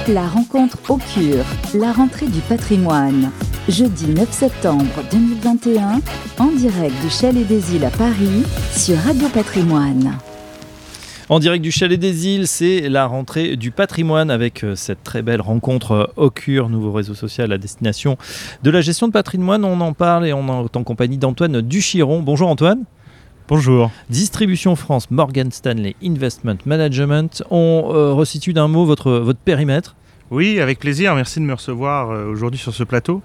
La rencontre au Cure, la rentrée du patrimoine. Jeudi 9 septembre 2021, en direct du Chalet des Îles à Paris, sur Radio Patrimoine. En direct du Chalet des Îles, c'est la rentrée du patrimoine avec cette très belle rencontre au Cure, nouveau réseau social à destination de la gestion de patrimoine. On en parle et on est en compagnie d'Antoine Duchiron. Bonjour Antoine. Bonjour. Distribution France, Morgan Stanley Investment Management. On resitue d'un mot votre périmètre. Oui, avec plaisir. Merci de me recevoir aujourd'hui sur ce plateau.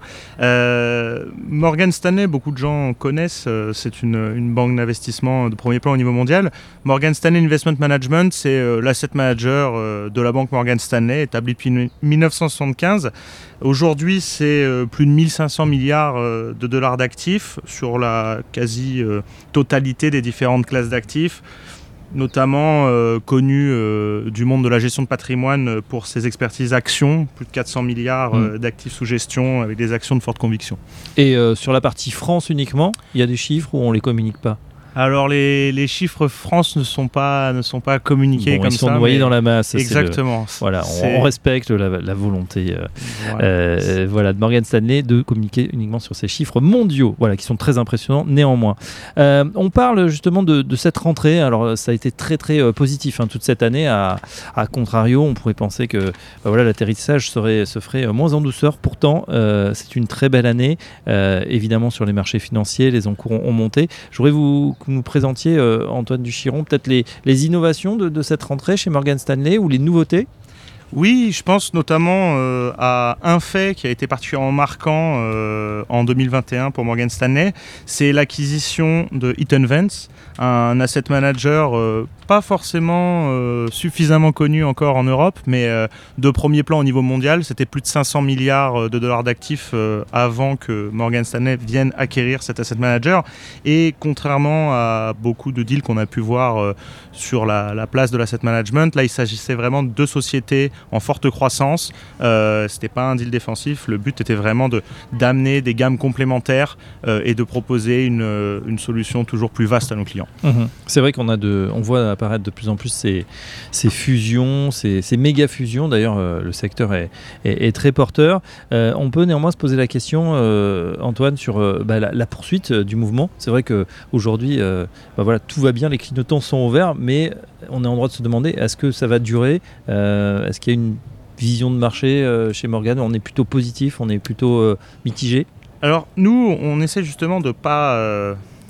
Morgan Stanley, beaucoup de gens connaissent. C'est une banque d'investissement de premier plan au niveau mondial. Morgan Stanley Investment Management, c'est l'asset manager de la banque Morgan Stanley, établi depuis 1975. Aujourd'hui, c'est plus de 1500 milliards de dollars d'actifs sur la quasi-totalité des différentes classes d'actifs, notamment connu du monde de la gestion de patrimoine pour ses expertises actions, plus de 400 milliards d'actifs sous gestion avec des actions de forte conviction. Et sur la partie France uniquement, il y a des chiffres ou on ne les communique pas ? Alors les chiffres France ne sont pas communiqués comme ça. Ils sont noyés dans la masse. Exactement. On respecte la volonté de Morgan Stanley de communiquer uniquement sur ces chiffres mondiaux, qui sont très impressionnants néanmoins. On parle justement de cette rentrée. Alors ça a été très très positif toute cette année. À contrario, on pourrait penser que l'atterrissage se ferait moins en douceur. Pourtant, c'est une très belle année. Évidemment sur les marchés financiers, les encours ont monté. Je voudrais que vous nous présentiez, Antoine Duchiron, peut-être les innovations de cette rentrée chez Morgan Stanley ou les nouveautés. Oui, je pense notamment à un fait qui a été particulièrement marquant en 2021 pour Morgan Stanley, c'est l'acquisition de Eaton Vance, un asset manager pas forcément suffisamment connu encore en Europe, mais de premier plan au niveau mondial. C'était plus de 500 milliards de dollars d'actifs avant que Morgan Stanley vienne acquérir cet asset manager. Et contrairement à beaucoup de deals qu'on a pu voir sur la place de l'asset management, là il s'agissait vraiment de deux sociétés en forte croissance. C'était pas un deal défensif. Le but était vraiment d'amener des gammes complémentaires et de proposer une solution toujours plus vaste à nos clients. C'est vrai on voit apparaître de plus en plus ces fusions, ces méga fusions. D'ailleurs, le secteur est très porteur. On peut néanmoins se poser la question, Antoine, sur la poursuite du mouvement. C'est vrai qu'aujourd'hui, tout va bien, les clignotants sont ouverts, mais on est en droit de se demander, est-ce que ça va durer ? Est-ce qu'il y a une vision de marché chez Morgan ? On est plutôt positif, on est plutôt mitigé ? Alors nous, on essaie justement de pas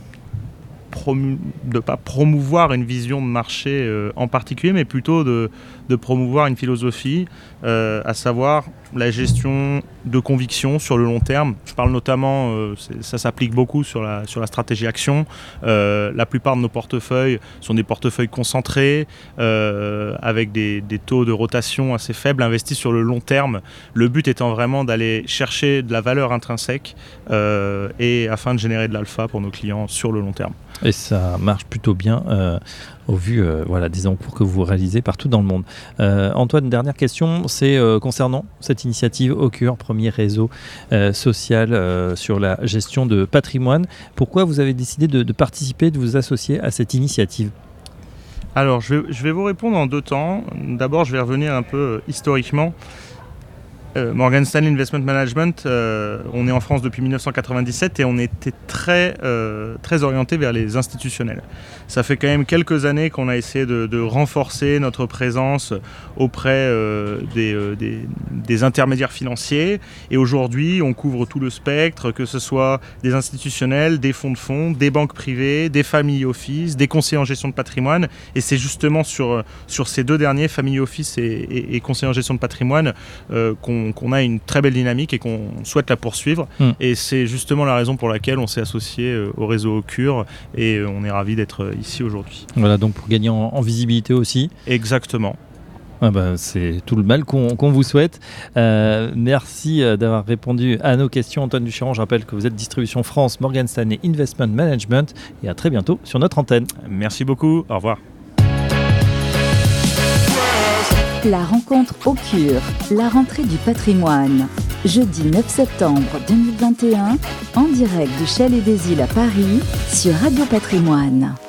promouvoir une vision de marché en particulier, mais plutôt de promouvoir une philosophie, à savoir la gestion de conviction sur le long terme. Je parle notamment, ça s'applique beaucoup sur la stratégie action. La plupart de nos portefeuilles sont des portefeuilles concentrés, avec des taux de rotation assez faibles, investis sur le long terme. Le but étant vraiment d'aller chercher de la valeur intrinsèque et afin de générer de l'alpha pour nos clients sur le long terme. Et ça marche plutôt bien au vu des encours que vous réalisez partout dans le monde. Antoine, dernière question, c'est concernant cette initiative au Cure, premier réseau social sur la gestion de patrimoine. Pourquoi vous avez décidé de participer, de vous associer à cette initiative ? Alors, je vais vous répondre en deux temps. D'abord, je vais revenir un peu historiquement. Morgan Stanley Investment Management, on est en France depuis 1997 et on était très orienté vers les institutionnels. Ça fait quand même quelques années qu'on a essayé de renforcer notre présence auprès des intermédiaires financiers, et aujourd'hui on couvre tout le spectre, que ce soit des institutionnels, des fonds de fonds, des banques privées, des family office, des conseillers en gestion de patrimoine, et c'est justement sur ces deux derniers, family office et conseillers en gestion de patrimoine, qu'on a une très belle dynamique et qu'on souhaite la poursuivre. Et c'est justement la raison pour laquelle on s'est associé au réseau au Cure, et on est ravis d'être ici aujourd'hui. Voilà, donc pour gagner en visibilité aussi. Exactement. C'est tout le mal qu'on vous souhaite. Merci d'avoir répondu à nos questions, Antoine Duchiron. Je rappelle que vous êtes Distribution France, Morgan Stanley Investment Management, et à très bientôt sur notre antenne. Merci beaucoup, au revoir. La rencontre au Cure, la rentrée du patrimoine. Jeudi 9 septembre 2021, en direct du Chalet des Îles à Paris, sur Radio Patrimoine.